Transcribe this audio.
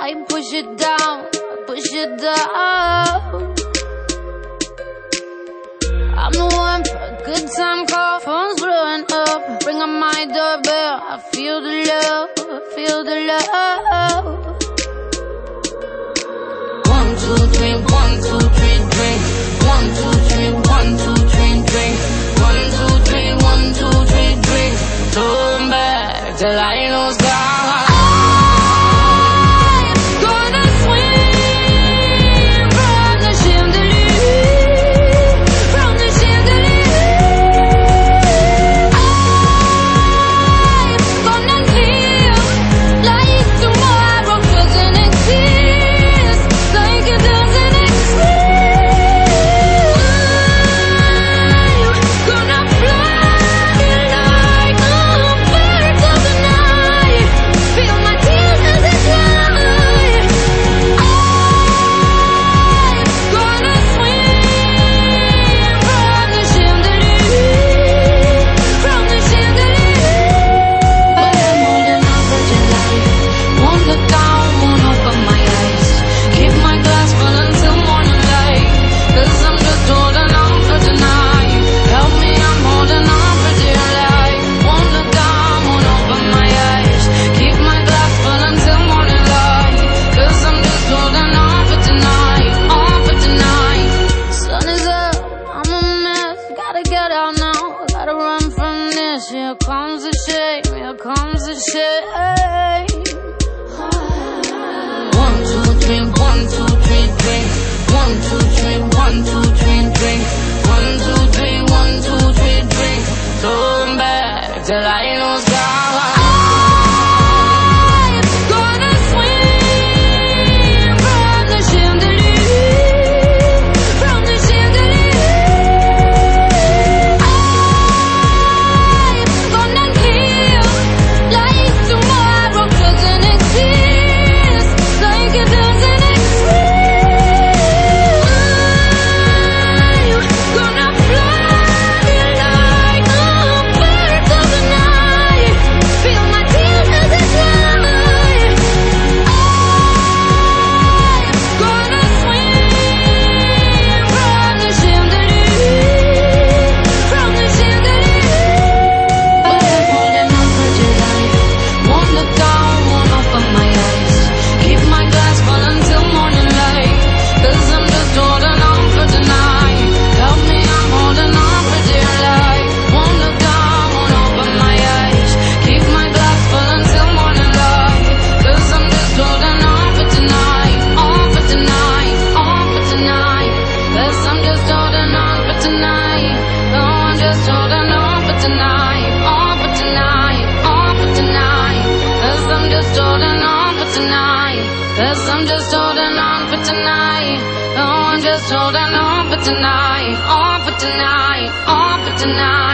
I push it down, push it down. I'm the one for a good time call, phone's blowing up. Bring on my doorbell, I feel the love, feel the love. 1, 2, 3, 1, 2, 3, drink. 1, 2, 3, 1, 2, 3, drink. 1, 2, 3, 1, 2, 3, drink. Turn back till I lose God. Here comes the shame, here comes the shame. 1, 2, 3, 1, 2, 3, drink. 1, 2, 3, 1, 2, 3, drink. 1, 2, 3, 1, 2, 3, drink. Turn back till I lose God. Cause I'm just holding on for tonight. Oh, I'm just holding on for tonight. On for tonight. On for tonight.